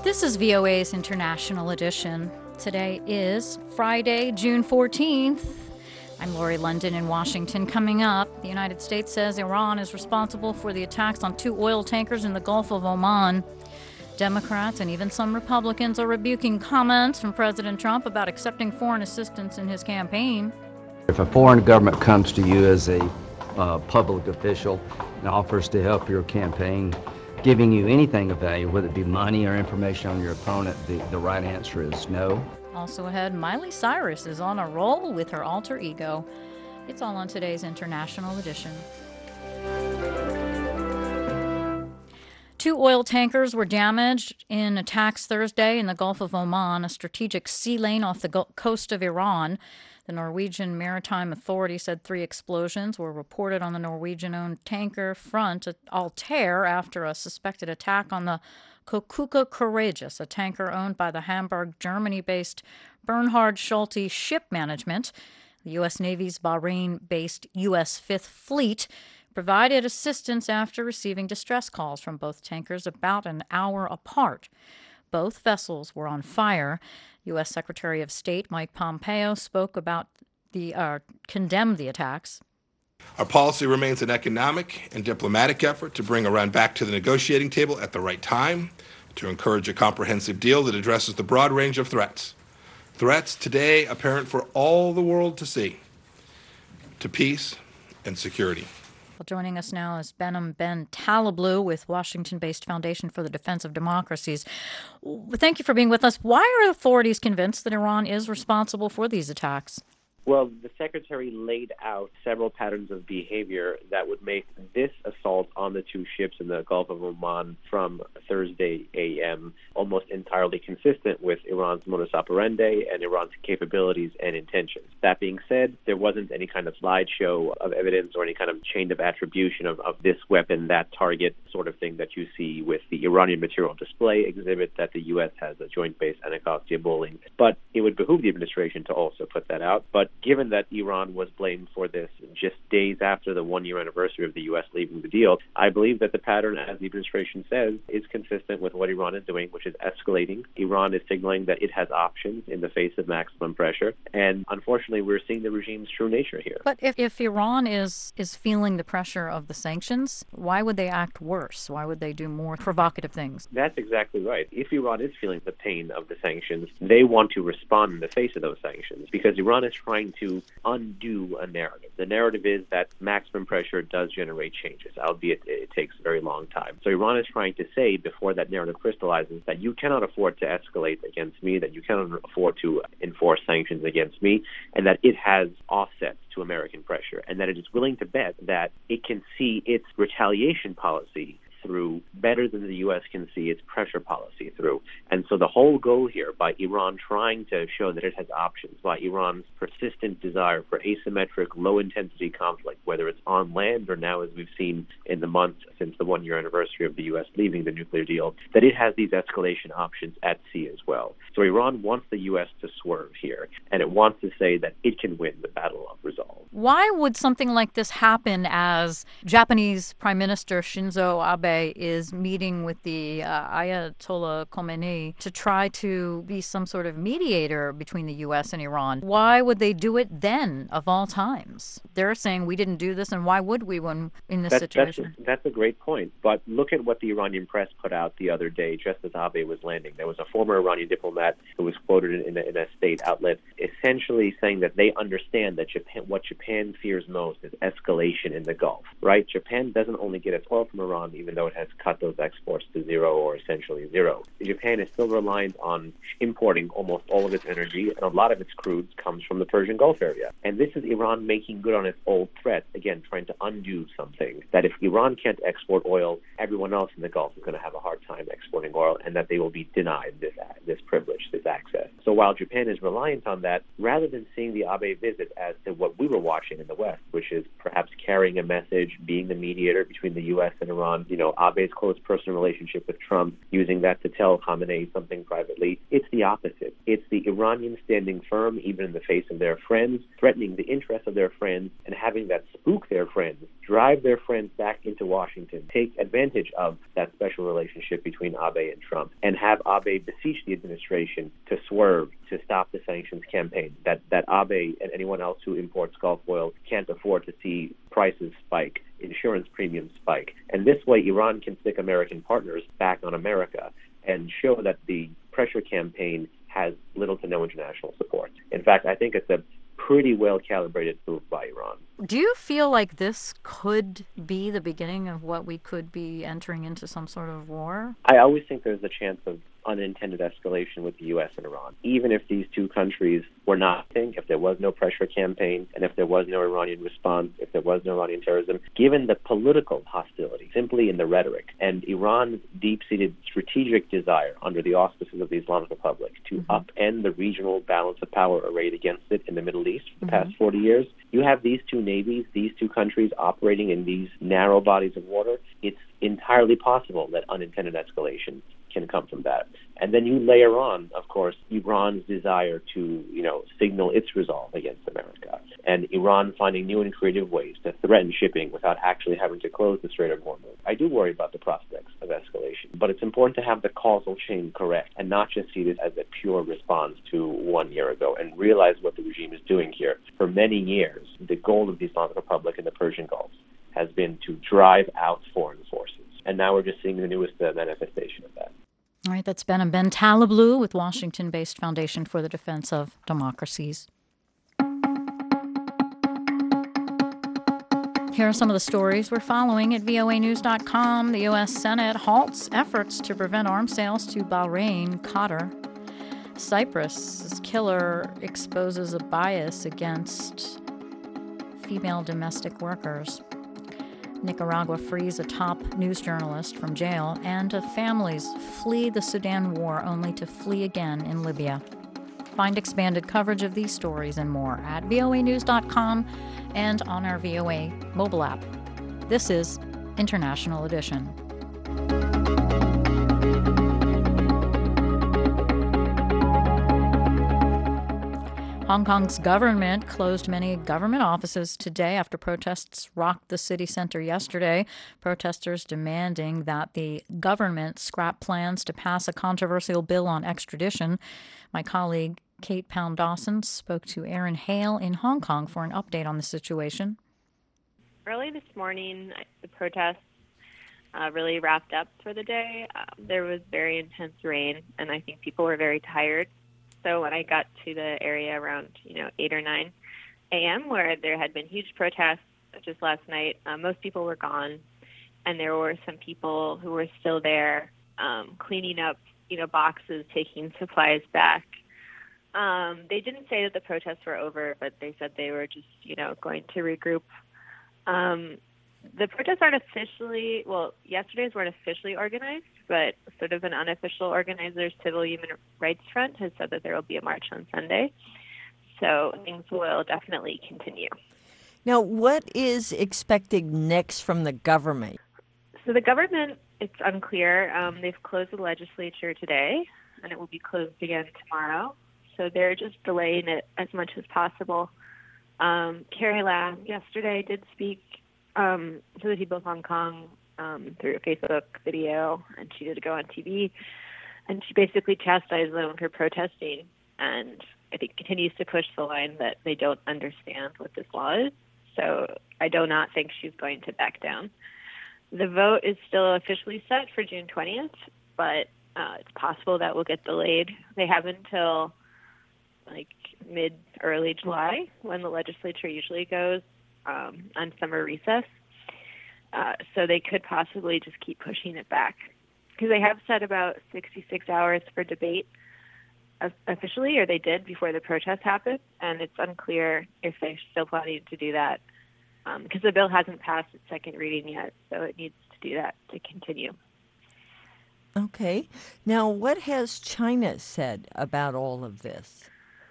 This is VOA's International Edition. Today is Friday, June 14th. I'm Lori London in Washington. Coming up, the United States says Iran is responsible for the attacks on 2 oil tankers in the Gulf of Oman. Democrats and even some Republicans are rebuking comments from President Trump about accepting foreign assistance in his campaign. If a foreign government comes to you as a public official and offers to help your campaign, giving you anything of value, whether it be money or information on your opponent, the right answer is no. Also ahead, Miley Cyrus is on a roll with her alter ego. It's all on today's International Edition. 2 oil tankers were damaged in attacks Thursday in the Gulf of Oman, a strategic sea lane off the coast of Iran. The Norwegian Maritime Authority said 3 explosions were reported on the Norwegian-owned tanker Front Altair after a suspected attack on the Kokuka Courageous, a tanker owned by the Hamburg, Germany-based Bernhard Schulte Ship Management. The U.S. Navy's Bahrain-based U.S. Fifth Fleet provided assistance after receiving distress calls from both tankers about an hour apart. Both vessels were on fire. U.S. Secretary of State Mike Pompeo spoke about condemned the attacks. Our policy remains an economic and diplomatic effort to bring Iran back to the negotiating table at the right time, to encourage a comprehensive deal that addresses the broad range of threats. Threats today apparent for all the world to see, to peace and security. Well, joining us now is Behnam Ben Taleblu with Washington-based Foundation for the Defense of Democracies. Thank you for being with us. Why are authorities convinced that Iran is responsible for these attacks? Well, the Secretary laid out several patterns of behavior that would make this assault on the 2 ships in the Gulf of Oman from Thursday a.m. almost entirely consistent with Iran's modus operandi and Iran's capabilities and intentions. That being said, there wasn't any kind of slideshow of evidence or any kind of chain of attribution of this weapon, that target sort of thing that you see with the Iranian material display exhibit that the U.S. has a joint base Anacostia Bowling. But it would behoove the administration to also put that out. But given that Iran was blamed for this just days after the 1-year anniversary of the U.S. leaving the deal, I believe that the pattern, as the administration says, is consistent with what Iran is doing, which is escalating. Iran is signaling that it has options in the face of maximum pressure. And unfortunately, we're seeing the regime's true nature here. But if Iran is feeling the pressure of the sanctions, why would they act worse? Why would they do more provocative things? That's exactly right. If Iran is feeling the pain of the sanctions, they want to respond in the face of those sanctions, because Iran is trying to undo a narrative. The narrative is that maximum pressure does generate changes, albeit it takes a very long time. So Iran is trying to say, before that narrative crystallizes, that you cannot afford to escalate against me, that you cannot afford to enforce sanctions against me, and that it has offsets to American pressure, and that it is willing to bet that it can see its retaliation policy through better than the U.S. can see its pressure policy through. And so the whole goal here, by Iran trying to show that it has options, by Iran's persistent desire for asymmetric, low-intensity conflict, whether it's on land or now, as we've seen in the months since the 1-year anniversary of the U.S. leaving the nuclear deal, that it has these escalation options at sea as well. So Iran wants the U.S. to swerve here, and it wants to say that it can win the battle of resolve. Why would something like this happen as Japanese Prime Minister Shinzo Abe is meeting with the Ayatollah Khomeini to try to be some sort of mediator between the U.S. and Iran? Why would they do it then, of all times? They're saying we didn't do this, and why would we when in this situation? That's a great point. But look at what the Iranian press put out the other day, just as Abe was landing. There was a former Iranian diplomat who was quoted in a state outlet essentially saying that they understand that what Japan fears most is escalation in the Gulf, right? Japan doesn't only get its oil from Iran, even though it has cut those exports to zero or essentially zero. Japan is still reliant on importing almost all of its energy, and a lot of its crude comes from the Persian Gulf area. And this is Iran making good on its old threat, again, trying to undo something, that if Iran can't export oil, everyone else in the Gulf is going to have a hard time exporting oil, and that they will be denied this privilege, this access. So while Japan is reliant on that, rather than seeing the Abe visit as to what we were watching in the West, which is perhaps carrying a message, being the mediator between the U.S. and Iran, Abe's close personal relationship with Trump, using that to tell Khamenei something privately, it's the opposite. It's the Iranians standing firm, even in the face of their friends, threatening the interests of their friends, and having that spook their friends, drive their friends back into Washington, take advantage of that special relationship between Abe and Trump, and have Abe beseech the administration to swerve, to stop the sanctions campaign, that Abe and anyone else who imports Gulf oil can't afford to see prices spike, insurance premiums spike. And this way, Iran can stick American partners back on America and show that the pressure campaign has little to no international support. In fact, I think it's a pretty well-calibrated move by Iran. Do you feel like this could be the beginning of what we could be entering into some sort of war? I always think there's a chance of unintended escalation with the U.S. and Iran. Even if these two countries were nothing, if there was no pressure campaign, and if there was no Iranian response, if there was no Iranian terrorism, given the political hostility, simply in the rhetoric, and Iran's deep-seated strategic desire under the auspices of the Islamic Republic to upend the regional balance of power arrayed against it in the Middle East for the past 40 years, you have these two navies, these two countries operating in these narrow bodies of water. It's entirely possible that unintended escalation can come from that. And then you layer on, of course, Iran's desire to, signal its resolve against America, and Iran finding new and creative ways to threaten shipping without actually having to close the Strait of Hormuz. I do worry about the prospects of escalation, but it's important to have the causal chain correct and not just see this as a pure response to 1 year ago, and realize what the regime is doing here. For many years, the goal of the Islamic Republic in the Persian Gulf has been to drive out foreign forces. And now we're just seeing the newest manifestation of that. All right, that's Ben Taliblu with Washington-based Foundation for the Defense of Democracies. Here are some of the stories we're following at voanews.com. The U.S. Senate halts efforts to prevent arms sales to Bahrain, Qatar. Cyprus' killer exposes a bias against female domestic workers. Nicaragua frees a top news journalist from jail, and families flee the Sudan war only to flee again in Libya. Find expanded coverage of these stories and more at voanews.com and on our VOA mobile app. This is International Edition. Hong Kong's government closed many government offices today after protests rocked the city center yesterday. Protesters demanding that the government scrap plans to pass a controversial bill on extradition. My colleague Kate Pound-Dawson spoke to Erin Hale in Hong Kong for an update on the situation. Early this morning, the protests really wrapped up for the day. There was very intense rain, and I think people were very tired. So when I got to the area around, 8 or 9 a.m., where there had been huge protests just last night, most people were gone, and there were some people who were still there cleaning up, boxes, taking supplies back. They didn't say that the protests were over, but they said they were just, going to regroup. The protests aren't officially, yesterday's weren't officially organized, but sort of an unofficial organizer, Civil Human Rights Front, has said that there will be a march on Sunday. So things will definitely continue. Now, what is expected next from the government? So the government, it's unclear. They've closed the legislature today, and it will be closed again tomorrow. So they're just delaying it as much as possible. Carrie Lam yesterday did speak to the people of Hong Kong through a Facebook video, and she did go on TV, and she basically chastised them for protesting, and I think continues to push the line that they don't understand what this law is. So I do not think she's going to back down. The vote is still officially set for June 20th, but it's possible that will get delayed. They have until mid-early July, when the legislature usually goes on summer recess. So they could possibly just keep pushing it back, because they have set about 66 hours for debate officially, or they did before the protest happened, and it's unclear if they're still planning to do that, because the bill hasn't passed its second reading yet, so it needs to do that to continue. Okay. Now, what has China said about all of this?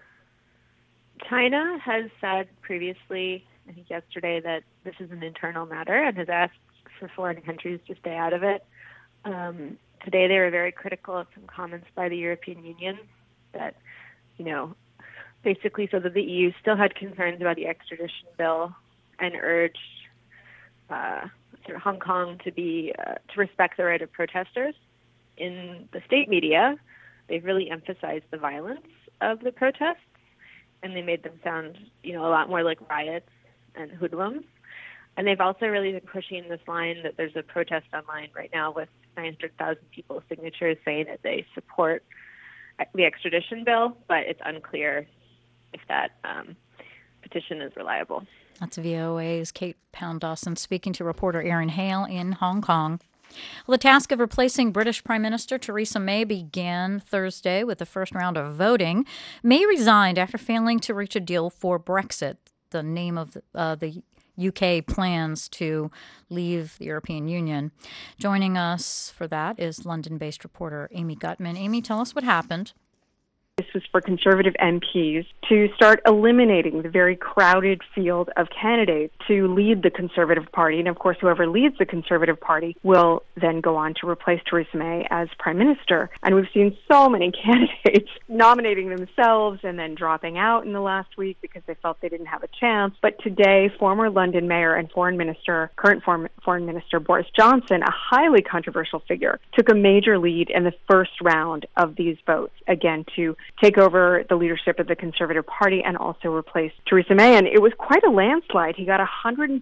China has said previously, I think yesterday, that this is an internal matter and has asked for foreign countries to stay out of it. Today they were very critical of some comments by the European Union that, basically so that the EU still had concerns about the extradition bill and urged Hong Kong to respect the right of protesters. In the state media, they've really emphasized the violence of the protests, and they made them sound, a lot more like riots and hoodlums. And they've also really been pushing this line that there's a protest online right now with 900,000 people's signatures saying that they support the extradition bill, but it's unclear if that petition is reliable. That's VOA's Kate Pound-Dawson speaking to reporter Erin Hale in Hong Kong. Well, the task of replacing British Prime Minister Theresa May began Thursday with the first round of voting. May resigned after failing to reach a deal for Brexit, the name of the UK plans to leave the European Union. Joining us for that is London-based reporter Amy Gutman. Amy, tell us what happened. This was for Conservative MPs to start eliminating the very crowded field of candidates to lead the Conservative Party. And of course, whoever leads the Conservative Party will then go on to replace Theresa May as Prime Minister. And we've seen so many candidates nominating themselves and then dropping out in the last week because they felt they didn't have a chance. But today, former London Mayor and current Foreign Minister Boris Johnson, a highly controversial figure, took a major lead in the first round of these votes, again, to take over the leadership of the Conservative Party and also replace Theresa May. And it was quite a landslide. He got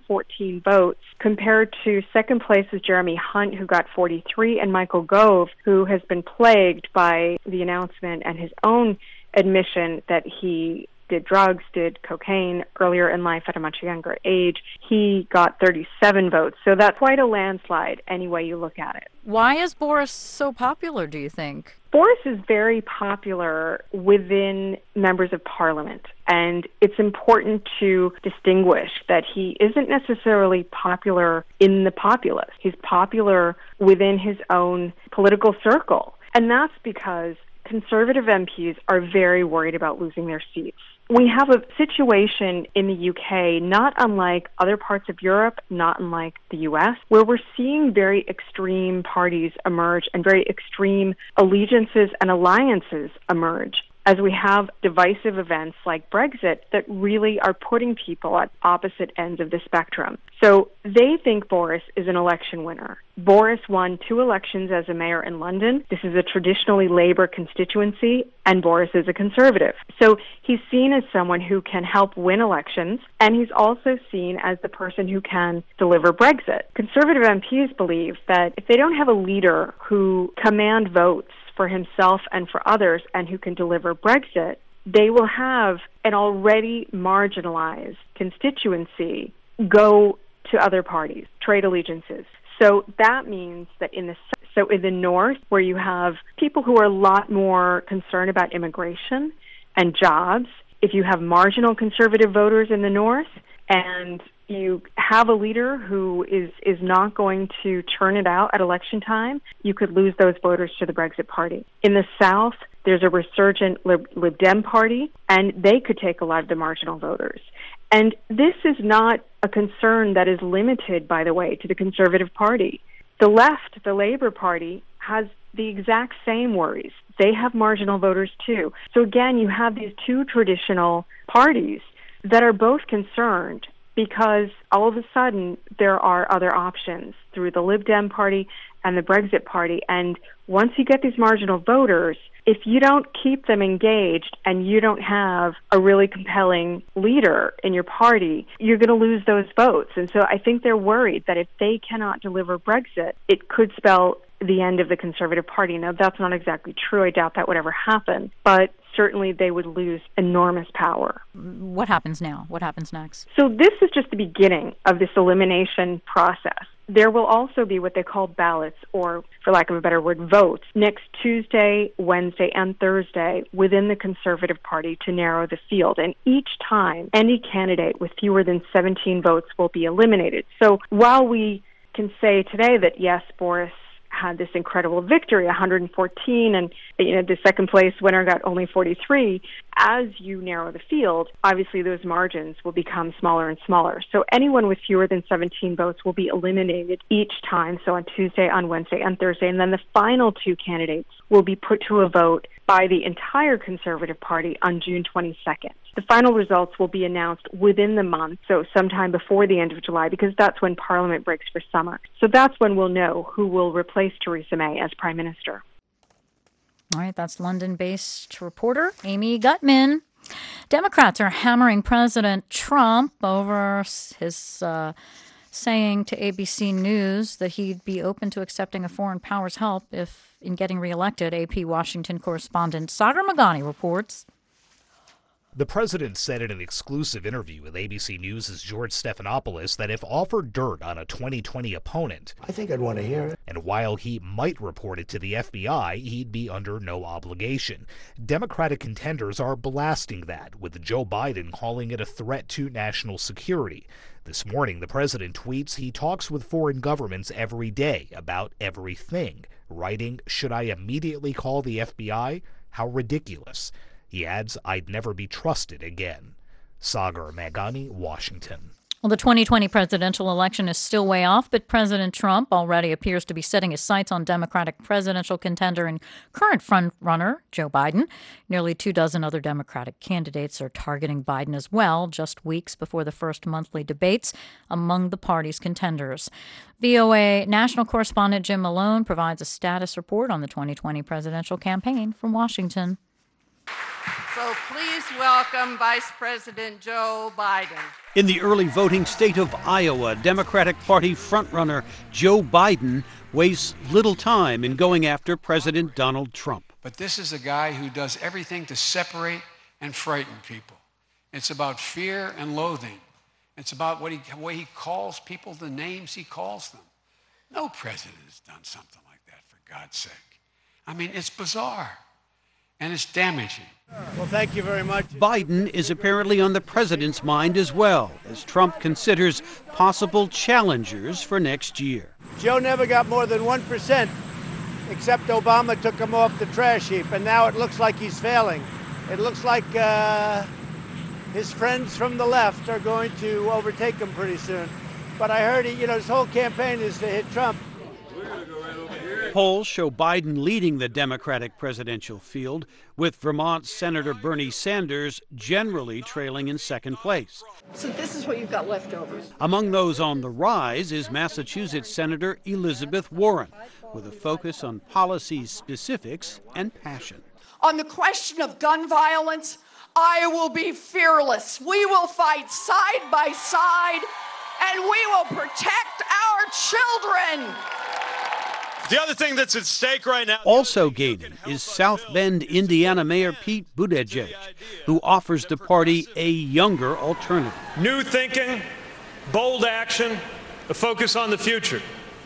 114 votes compared to second place is Jeremy Hunt, who got 43, and Michael Gove, who has been plagued by the announcement and his own admission that he did drugs, did cocaine earlier in life at a much younger age. He got 37 votes. So that's quite a landslide any way you look at it. Why is Boris so popular, do you think? Boris is very popular within members of parliament, and it's important to distinguish that he isn't necessarily popular in the populace. He's popular within his own political circle, and that's because Conservative MPs are very worried about losing their seats. We have a situation in the UK, not unlike other parts of Europe, not unlike the US, where we're seeing very extreme parties emerge and very extreme allegiances and alliances emerge, as we have divisive events like Brexit that really are putting people at opposite ends of the spectrum. So they think Boris is an election winner. Boris won 2 elections as a mayor in London. This is a traditionally Labour constituency, and Boris is a Conservative. So he's seen as someone who can help win elections, and he's also seen as the person who can deliver Brexit. Conservative MPs believe that if they don't have a leader who command votes for himself and for others and who can deliver Brexit, they will have an already marginalized constituency go to other parties, trade allegiances. So that means that in the north, where you have people who are a lot more concerned about immigration and jobs, if you have marginal conservative voters in the north and you have a leader who is not going to churn it out at election time, you could lose those voters to the Brexit Party. In the South, there's a resurgent Lib Dem Party, and they could take a lot of the marginal voters. And this is not a concern that is limited, by the way, to the Conservative Party. The left, the Labour Party, has the exact same worries. They have marginal voters too. So again, you have these 2 traditional parties that are both concerned because all of a sudden there are other options through the Lib Dem Party and the Brexit Party. And once you get these marginal voters, if you don't keep them engaged and you don't have a really compelling leader in your party, you're going to lose those votes. And so I think they're worried that if they cannot deliver Brexit, it could spell the end of the Conservative Party. Now, that's not exactly true. I doubt that would ever happen. But certainly they would lose enormous power. What happens now? What happens next? So this is just the beginning of this elimination process. There will also be what they call ballots, or, for lack of a better word, votes, next Tuesday, Wednesday, and Thursday within the Conservative Party to narrow the field. And each time, any candidate with fewer than 17 votes will be eliminated. So while we can say today that, yes, Boris had this incredible victory, 114, and the second place winner got only 43. As you narrow the field, obviously those margins will become smaller and smaller. So anyone with fewer than 17 votes will be eliminated each time. So on Tuesday, on Wednesday, and Thursday, and then the final two candidates will be put to a vote by the entire Conservative Party on June 22nd. The final results will be announced within the month, so sometime before the end of July, because that's when Parliament breaks for summer. So that's when we'll know who will replace Theresa May as Prime Minister. All right, that's London-based reporter Amy Gutman. Democrats are hammering President Trump over his saying to ABC News that he'd be open to accepting a foreign power's help if in getting reelected. AP Washington correspondent Sagar Meghani reports. The president said in an exclusive interview with ABC News' George Stephanopoulos that if offered dirt on a 2020 opponent, I think I'd want to hear it. And while he might report it to the FBI, he'd be under no obligation. Democratic contenders are blasting that, with Joe Biden calling it a threat to national security. This morning, the president tweets he talks with foreign governments every day about everything, writing, "Should I immediately call the FBI? How ridiculous." He adds, "I'd never be trusted again." Sagar Meghani, Washington. Well, the 2020 presidential election is still way off, but President Trump already appears to be setting his sights on Democratic presidential contender and current frontrunner Joe Biden. Nearly 24 other Democratic candidates are targeting Biden as well, just weeks before the first monthly debates among the party's contenders. VOA national correspondent Jim Malone provides a status report on the 2020 presidential campaign from Washington. So please welcome Vice President Joe Biden. In the early voting state of Iowa, Democratic Party frontrunner Joe Biden wastes little time in going after President Donald Trump. But this is a guy who does everything to separate and frighten people. It's about fear and loathing. It's about the way he calls people the names he calls them. No president has done something like that, for God's sake. I mean, it's bizarre. And it's damaging. Well, thank you very much. Biden is apparently on the president's mind as well, as Trump considers possible challengers for next year. Joe never got more than 1%, except Obama took him off the trash heap, and now it looks like he's failing. It looks like his friends from the left are going to overtake him pretty soon. But I heard his whole campaign is to hit Trump. Polls show Biden leading the Democratic presidential field, with Vermont Senator Bernie Sanders generally trailing in second place. So this is what you've got left over. Among those on the rise is Massachusetts Senator Elizabeth Warren, with a focus on policy specifics and passion. On the question of gun violence, I will be fearless. We will fight side by side, and we will protect our children. The other thing that's at stake right now. Also gaining is South Bend, Indiana Mayor Pete Buttigieg, who offers the party a younger alternative. New thinking, bold action, a focus on the future.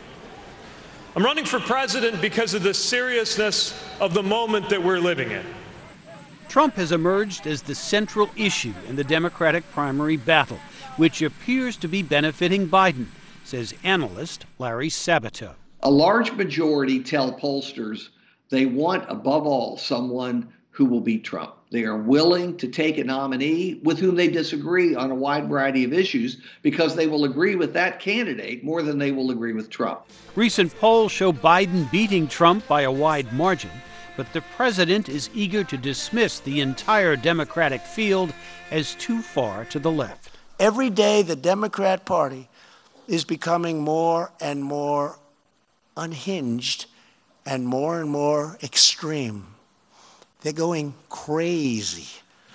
I'm running for president because of the seriousness of the moment that we're living in. Trump has emerged as the central issue in the Democratic primary battle, which appears to be benefiting Biden, says analyst Larry Sabato. A large majority tell pollsters they want, above all, someone who will beat Trump. They are willing to take a nominee with whom they disagree on a wide variety of issues because they will agree with that candidate more than they will agree with Trump. Recent polls show Biden beating Trump by a wide margin, but the president is eager to dismiss the entire Democratic field as too far to the left. Every day, the Democrat Party is becoming more and more unhinged and more extreme. They're going crazy.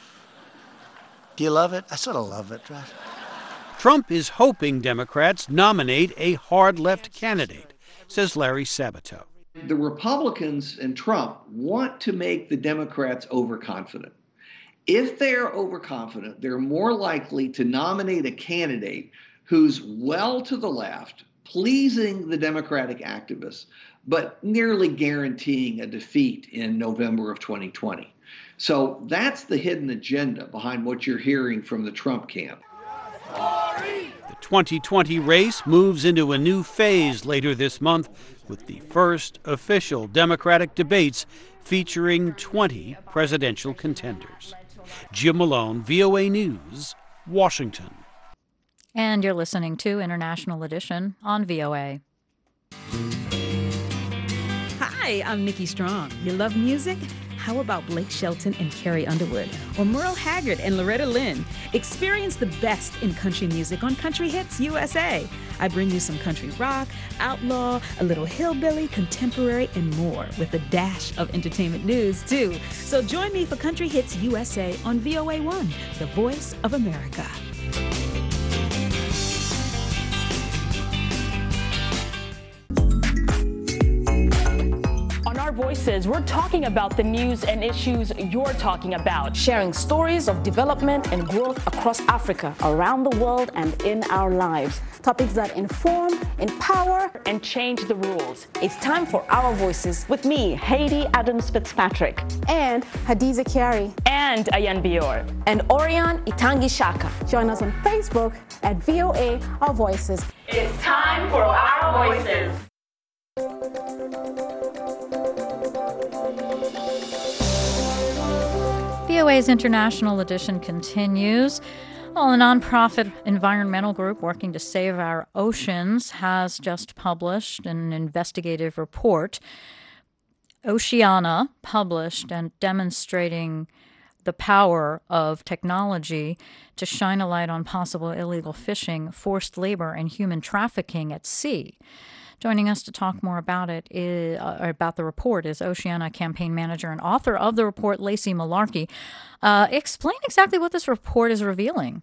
Do you love it? I sort of love it. Right? Trump is hoping Democrats nominate a hard left candidate, says Larry Sabato. The Republicans and Trump want to make the Democrats overconfident. If they're overconfident, they're more likely to nominate a candidate who's well to the left, pleasing the Democratic activists, but nearly guaranteeing a defeat in November of 2020. So that's the hidden agenda behind what you're hearing from the Trump camp. The The 2020 race moves into a new phase later this month with the first official Democratic debates featuring 20 presidential contenders. Jim Malone, VOA News, Washington. And you're listening to International Edition on VOA. Hi, I'm Nikki Strong. You love music? How about Blake Shelton and Carrie Underwood? Or Merle Haggard and Loretta Lynn? Experience the best in country music on Country Hits USA. I bring you some country rock, outlaw, a little hillbilly, contemporary, and more, with a dash of entertainment news, too. So join me for Country Hits USA on VOA1, the voice of America. Our Voices, we're talking about the news and issues you're talking about, sharing stories of development and growth across Africa, around the world, and in our lives. Topics that inform, empower, and change the rules. It's time for Our Voices with me, Haiti Adams Fitzpatrick, and Hadiza Kiari, and Ayan Bior, and Orion Itangi Shaka. Join us on Facebook at VOA Our Voices. It's time for Our Voices. VOA's International Edition continues. Well, a nonprofit environmental group working to save our oceans has just published an investigative report. Oceana published and demonstrating the power of technology to shine a light on possible illegal fishing, forced labor, and human trafficking at sea. Joining us to talk more about it about the report is Oceana campaign manager and author of the report, Lacey Malarkey. Explain exactly what this report is revealing.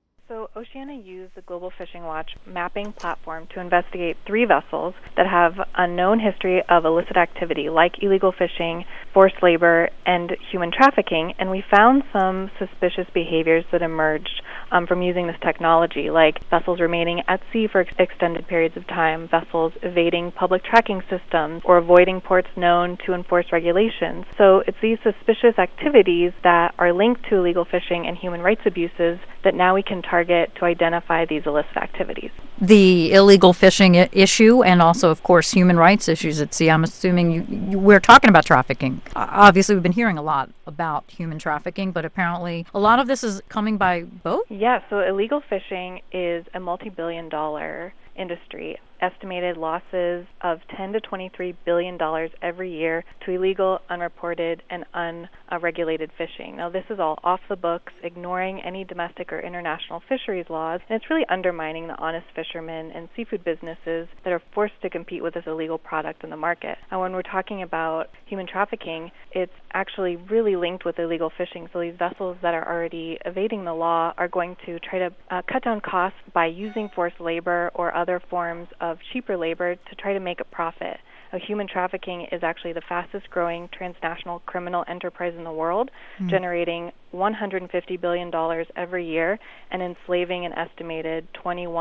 So Oceana used the Global Fishing Watch mapping platform to investigate 3 vessels that have a known history of illicit activity like illegal fishing, forced labor, and human trafficking, and we found some suspicious behaviors that emerged from using this technology, like vessels remaining at sea for extended periods of time, vessels evading public tracking systems, or avoiding ports known to enforce regulations. So it's these suspicious activities that are linked to illegal fishing and human rights abuses that now we can target to identify these illicit activities. The illegal fishing issue and also, of course, human rights issues at sea. I'm assuming we're talking about trafficking. Obviously, we've been hearing a lot about human trafficking, but apparently a lot of this is coming by boat? Yeah, so illegal fishing is a multi-billion-dollar industry. Estimated losses of $10 to $23 billion every year to illegal, unreported, and unregulated fishing. Now, this is all off the books, ignoring any domestic or international fisheries laws, and it's really undermining the honest fishermen and seafood businesses that are forced to compete with this illegal product in the market. And when we're talking about human trafficking, it's actually really linked with illegal fishing. So these vessels that are already evading the law are going to try to cut down costs by using forced labor or other forms of cheaper labor to try to make a profit. Human trafficking is actually the fastest growing transnational criminal enterprise in the world, generating $150 billion every year and enslaving an estimated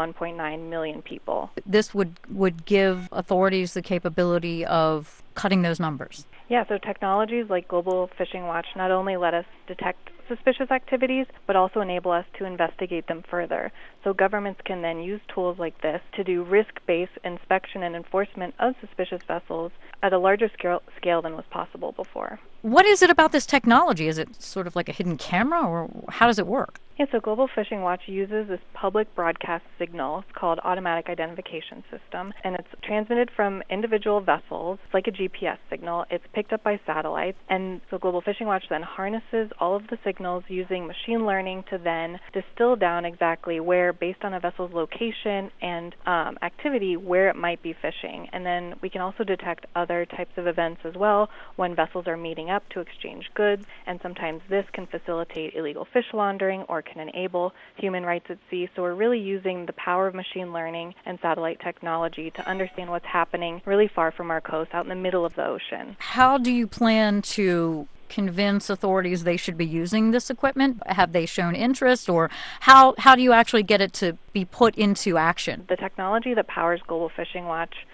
21.9 million people. This would give authorities the capability of cutting those numbers. Yeah, so technologies like Global Fishing Watch not only let us detect suspicious activities, but also enable us to investigate them further. So governments can then use tools like this to do risk-based inspection and enforcement of suspicious vessels at a larger scale than was possible before. What is it about this technology? Is it sort of like a hidden camera, or how does it work? Yeah, so Global Fishing Watch uses this public broadcast signal called Automatic Identification System, and it's transmitted from individual vessels. It's like a GPS signal. It's picked up by satellites, and so Global Fishing Watch then harnesses all of the signals using machine learning to then distill down exactly where, based on a vessel's location and activity, where it might be fishing. And then we can also detect other types of events as well when vessels are meeting up to exchange goods, and sometimes this can facilitate illegal fish laundering or can enable human rights at sea. So we're really using the power of machine learning and satellite technology to understand what's happening really far from our coast, out in the middle of the ocean. How do you plan to convince authorities they should be using this equipment? Have they shown interest, or how do you actually get it to be put into action? The technology that powers Global Fishing Watch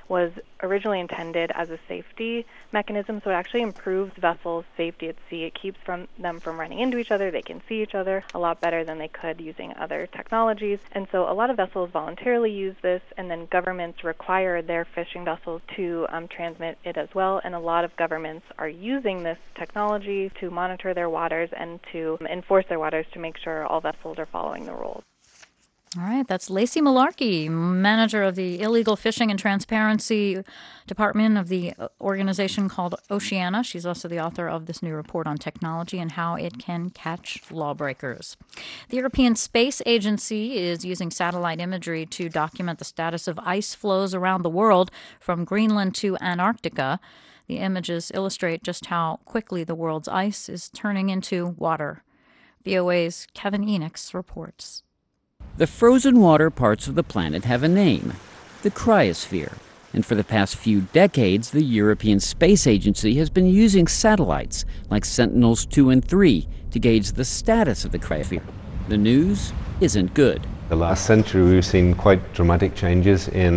was originally intended as a safety mechanism, so it actually improves vessels' safety at sea. It keeps them from running into each other. They can see each other a lot better than they could using other technologies. And so a lot of vessels voluntarily use this, and then governments require their fishing vessels to transmit it as well. And a lot of governments are using this technology to monitor their waters and to enforce their waters to make sure all vessels are following the rules. All right, that's Lacey Malarkey, manager of the Illegal Fishing and Transparency Department of the organization called Oceana. She's also the author of this new report on technology and how it can catch lawbreakers. The European Space Agency is using satellite imagery to document the status of ice flows around the world from Greenland to Antarctica. The images illustrate just how quickly the world's ice is turning into water. VOA's Kevin Enix reports. The frozen water parts of the planet have a name, the cryosphere. And for the past few decades, the European Space Agency has been using satellites like Sentinels-2 and 3 to gauge the status of the cryosphere. The news isn't good. The last century, we've seen quite dramatic changes in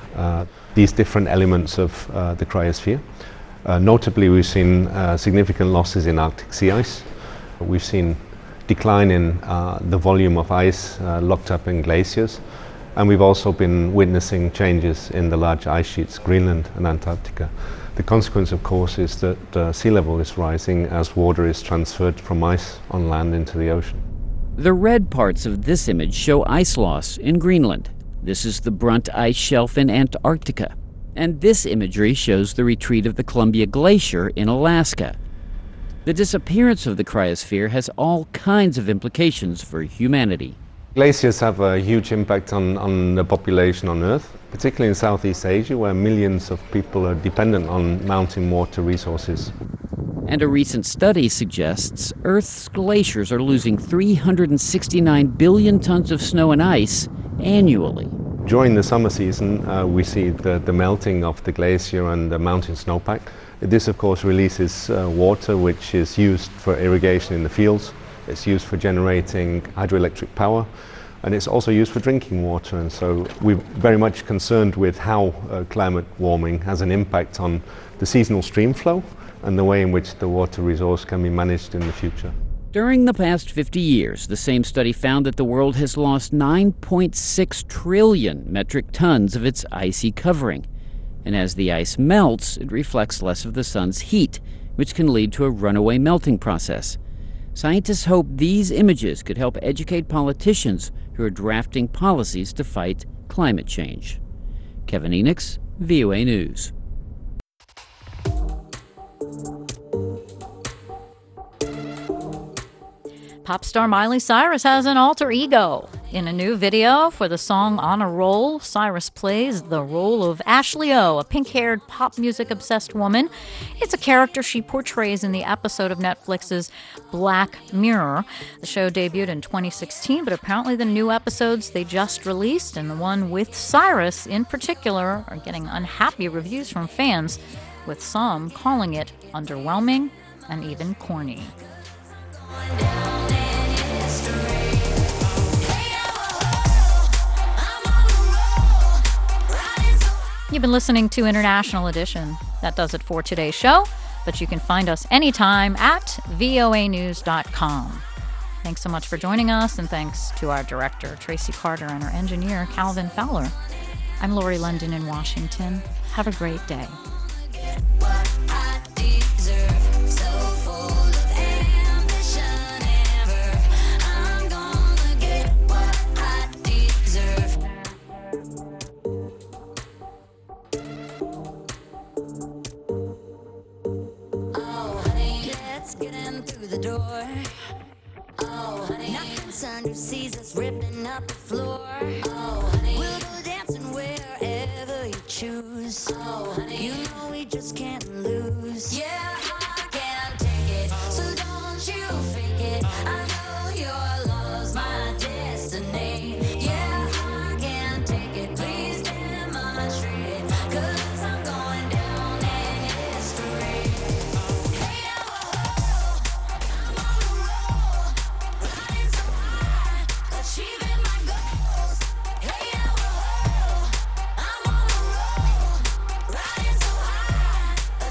these different elements of the cryosphere. Notably, we've seen significant losses in Arctic sea ice. We've seen decline in the volume of ice locked up in glaciers, and we've also been witnessing changes in the large ice sheets, Greenland and Antarctica. The consequence, of course, is that sea level is rising as water is transferred from ice on land into the ocean. The red parts of this image show ice loss in Greenland. This is the Brunt ice shelf in Antarctica. And this imagery shows the retreat of the Columbia Glacier in Alaska. The disappearance of the cryosphere has all kinds of implications for humanity. Glaciers have a huge impact on the population on Earth, particularly in Southeast Asia, where millions of people are dependent on mountain water resources. And a recent study suggests Earth's glaciers are losing 369 billion tons of snow and ice annually. During the summer season, we see the melting of the glacier and the mountain snowpack. This, of course, releases water which is used for irrigation in the fields. It's used for generating hydroelectric power, and it's also used for drinking water. And so we're very much concerned with how climate warming has an impact on the seasonal stream flow and the way in which the water resource can be managed in the future. During the past 50 years, the same study found that the world has lost 9.6 trillion metric tons of its icy covering. And as the ice melts, it reflects less of the sun's heat, which can lead to a runaway melting process. Scientists hope these images could help educate politicians who are drafting policies to fight climate change. Kevin Enix, VOA News. Pop star Miley Cyrus has an alter ego. In a new video for the song On a Roll, Cyrus plays the role of Ashley O, a pink-haired pop music-obsessed woman. It's a character she portrays in the episode of Netflix's Black Mirror. The show debuted in 2016, but apparently the new episodes they just released, and the one with Cyrus in particular, are getting unhappy reviews from fans, with some calling it underwhelming and even corny. You've been listening to International Edition. That does it for today's show, but you can find us anytime at voanews.com. Thanks so much for joining us, and thanks to our director, Tracy Carter, and our engineer, Calvin Fowler. I'm Lori London in Washington. Have a great day. Who sees us ripping up the floor? Oh, honey, we'll go dancing wherever you choose. Oh, honey, you know we just can't lose. Yeah, I can't take it, so don't you fake it. I know your love's my destiny. Yeah, I can't take it, please demonstrate it, 'cause I'm going down in history. Hey, oh, I'm on a roll, riding so high, achieving my goals. Hey, oh, I'm on a roll,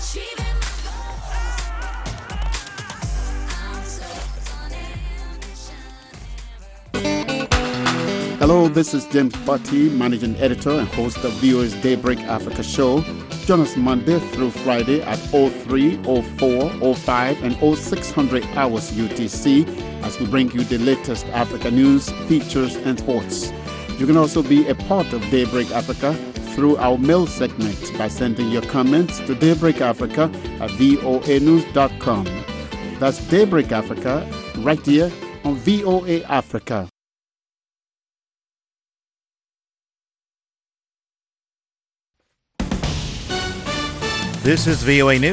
Hello, this is James Butty, Managing Editor and host of VOA's Daybreak Africa show. Join us Monday through Friday at 03, 04, 05, and 0600 hours UTC as we bring you the latest Africa news, features, and sports. You can also be a part of Daybreak Africa through our mail segment by sending your comments to daybreakafrica@voanews.com. That's Daybreak Africa right here on VOA Africa. This is VOA News.